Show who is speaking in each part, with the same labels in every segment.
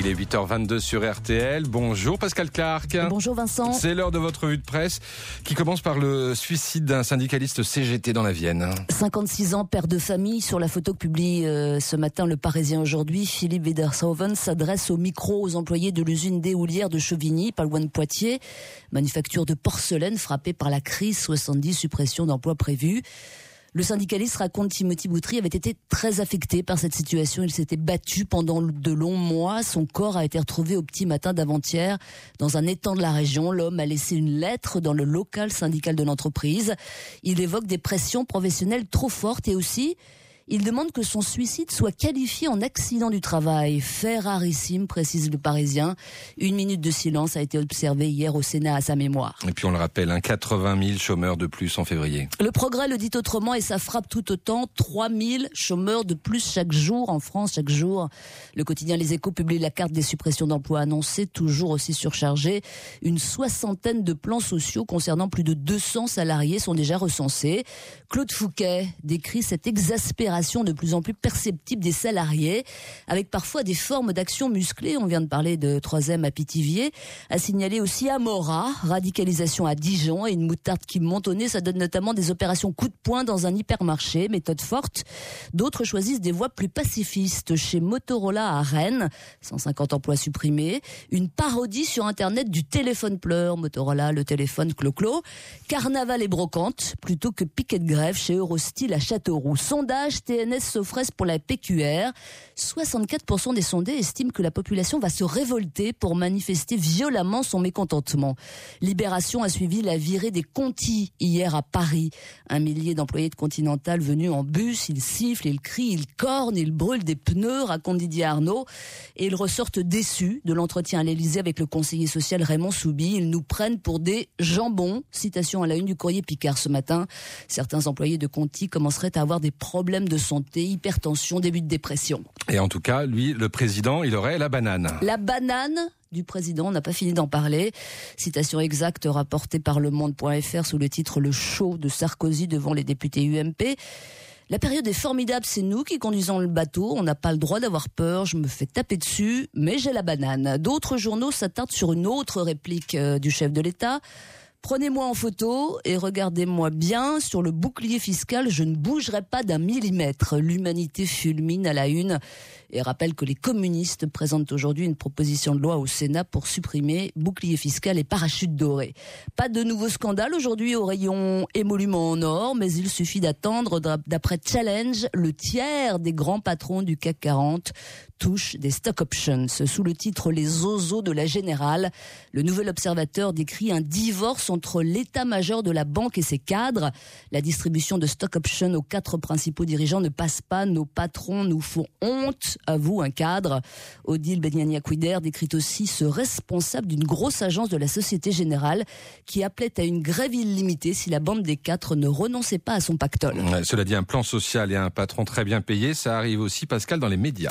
Speaker 1: Il est 8h22 sur RTL. Bonjour Pascal Clark.
Speaker 2: Bonjour Vincent.
Speaker 1: C'est l'heure de votre revue de presse qui commence par le suicide d'un syndicaliste CGT dans la Vienne.
Speaker 2: 56 ans, père de famille. Sur la photo que publie ce matin Le Parisien aujourd'hui, Philippe Wedershoven s'adresse au micro aux employés de l'usine d'éolière de Chauvigny, pas loin de Poitiers. Manufacture de porcelaine frappée par la crise, 70 suppressions d'emplois prévues. Le syndicaliste, raconte Timothy Boutry, avait été très affecté par cette situation. Il s'était battu pendant de longs mois. Son corps a été retrouvé au petit matin d'avant-hier dans un étang de la région. L'homme a laissé une lettre dans le local syndical de l'entreprise. Il évoque des pressions professionnelles trop fortes et aussi il demande que son suicide soit qualifié en accident du travail. Fait rarissime, précise Le Parisien. 1 minute de silence a été observée hier au Sénat à sa mémoire.
Speaker 1: Et puis on le rappelle, 80 000 chômeurs de plus en février.
Speaker 2: Le Progrès le dit autrement et ça frappe tout autant. 3 000 chômeurs de plus chaque jour en France, chaque jour. Le quotidien Les Échos publie la carte des suppressions d'emplois annoncées, toujours aussi surchargée. Une 60aine de plans sociaux concernant plus de 200 salariés sont déjà recensés. Claude Fouquet décrit cette exaspération de plus en plus perceptible des salariés, avec parfois des formes d'action musclées. On vient de parler de 3M à Pithiviers, a signalé aussi à Morat, radicalisation à Dijon et une moutarde qui monte au nez. Ça donne notamment des opérations coup de poing dans un hypermarché, méthode forte. D'autres choisissent des voies plus pacifistes. Chez Motorola à Rennes, 150 emplois supprimés. Une parodie sur Internet du téléphone pleur. Motorola, le téléphone clo-clo. Carnaval et brocante, plutôt que piquet de grève chez Eurostyle à Châteauroux. Sondage TNS Sofres pour la PQR. 64% des sondés estiment que la population va se révolter pour manifester violemment son mécontentement. Libération a suivi la virée des Conti hier à Paris. 1 millier d'employés de Continental venus en bus, ils sifflent, ils crient, ils cornent, ils brûlent des pneus, raconte Didier Arnaud. Et ils ressortent déçus de l'entretien à l'Élysée avec le conseiller social Raymond Souby. Ils nous prennent pour des jambons. Citation à la une du Courrier Picard ce matin. Certains employés de Conti commenceraient à avoir des problèmes de santé, hypertension, début de dépression.
Speaker 1: Et en tout cas, lui, le président, il aurait la banane.
Speaker 2: La banane du président, on n'a pas fini d'en parler. Citation exacte rapportée par Le Monde.fr sous le titre « Le show de Sarkozy devant les députés UMP ». La période est formidable, c'est nous qui conduisons le bateau, on n'a pas le droit d'avoir peur, je me fais taper dessus, mais j'ai la banane. D'autres journaux s'attardent sur une autre réplique du chef de l'État. Prenez-moi en photo et regardez-moi bien. Sur le bouclier fiscal, je ne bougerai pas d'1 millimètre. L'humanité fulmine à la une et rappelle que les communistes présentent aujourd'hui une proposition de loi au Sénat pour supprimer bouclier fiscal et parachute doré. Pas de nouveau scandale aujourd'hui au rayon émoluments en or, mais il suffit d'attendre. D'après Challenge, le tiers des grands patrons du CAC 40 touchent des stock options. Sous le titre « Les ozos de la Générale », le Nouvel Observateur décrit un divorce entre l'état-major de la banque et ses cadres. La distribution de stock options aux 4 principaux dirigeants ne passe pas. Nos patrons nous font honte, avoue un cadre. Odile Beniania-Quider décrit aussi ce responsable d'une grosse agence de la Société Générale qui appelait à une grève illimitée si la bande des 4 ne renonçait pas à son pactole.
Speaker 1: Cela dit, un plan social et un patron très bien payé, ça arrive aussi, Pascal, dans les médias.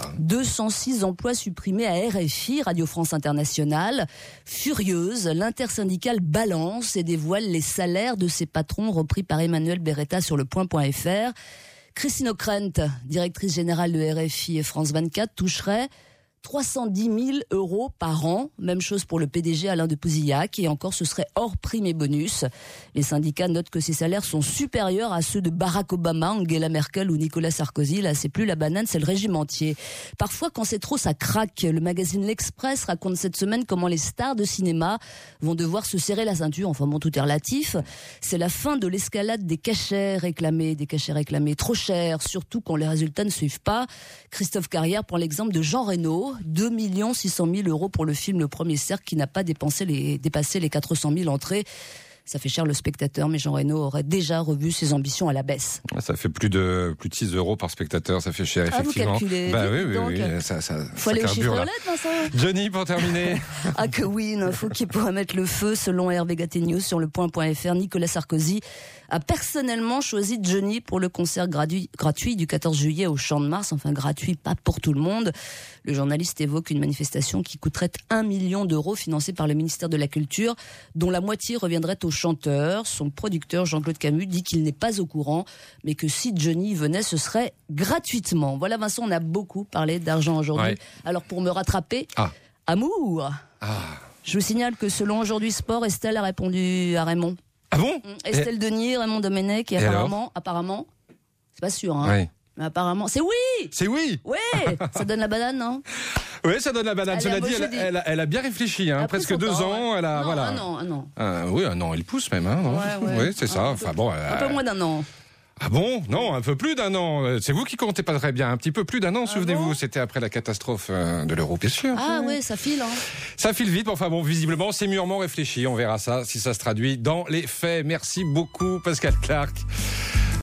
Speaker 2: 206 emplois supprimés à RFI, Radio France Internationale. Furieuse, l'intersyndicale balance et dévoile les salaires de ses patrons repris par Emmanuel Beretta sur le point.fr. Christine Ockrent, directrice générale de RFI et France 24, toucherait 310 000 € par an. Même chose pour le PDG Alain de Pouzillac. Et encore, ce serait hors prime et bonus. Les syndicats notent que ces salaires sont supérieurs à ceux de Barack Obama, Angela Merkel ou Nicolas Sarkozy. Là, c'est plus la banane, c'est le régime entier. Parfois, quand c'est trop, ça craque. Le magazine L'Express raconte cette semaine comment les stars de cinéma vont devoir se serrer la ceinture. Enfin bon, tout est relatif. C'est la fin de l'escalade des cachets réclamés trop chers, surtout quand les résultats ne suivent pas. Christophe Carrière prend l'exemple de Jean Reno. 2 600 000 € pour le film Le Premier Cercle qui n'a pas dépassé les 400 000 entrées. Ça fait cher le spectateur, mais Jean Reno aurait déjà revu ses ambitions à la baisse.
Speaker 1: Ça fait plus de 6 € par spectateur, ça fait cher, effectivement.
Speaker 2: Vous calculez
Speaker 1: oui, ça
Speaker 2: faut aller au chiffre Vincent.
Speaker 1: Johnny, pour terminer.
Speaker 2: Ah que oui, une info qui pourrait mettre le feu, selon Hervé Gaté News sur le point.fr. Nicolas Sarkozy a personnellement choisi Johnny pour le concert gratuit du 14 juillet au Champ de Mars. Enfin, gratuit, pas pour tout le monde. Le journaliste évoque une manifestation qui coûterait 1 million d'euros financée par le ministère de la Culture, dont la moitié reviendrait au chanteur. Son producteur, Jean-Claude Camus, dit qu'il n'est pas au courant, mais que si Johnny venait, ce serait gratuitement. Voilà Vincent, on a beaucoup parlé d'argent aujourd'hui. Ouais. Alors pour me rattraper, Amour. Je vous signale que selon Aujourd'hui Sport, Estelle a répondu à Raymond.
Speaker 1: Ah bon?
Speaker 2: Estelle Denis, Raymond Domenech, et apparemment, c'est pas sûr, hein.
Speaker 1: Oui.
Speaker 2: Mais apparemment, c'est oui!
Speaker 1: C'est oui!
Speaker 2: Oui! Ça donne la banane, non?
Speaker 1: Oui, ça donne la banane.
Speaker 2: Allez,
Speaker 1: Cela dit, elle a bien réfléchi, hein. Presque 2 ans, elle a,
Speaker 2: non,
Speaker 1: voilà.
Speaker 2: Un an.
Speaker 1: Oui, un an, elle pousse même, hein, non?
Speaker 2: Ouais.
Speaker 1: Oui, c'est ça. Enfin bon.
Speaker 2: Un peu moins d'un an.
Speaker 1: Ah bon? Non, un peu plus d'un an. C'est vous qui comptez pas très bien. Un petit peu plus d'un an, souvenez-vous.
Speaker 2: Bon,
Speaker 1: c'était après la catastrophe de l'euro, bien sûr.
Speaker 2: Ah ouais, ça file, hein.
Speaker 1: Ça file vite, mais enfin bon, visiblement, c'est mûrement réfléchi. On verra ça, si ça se traduit dans les faits. Merci beaucoup, Pascal Clark.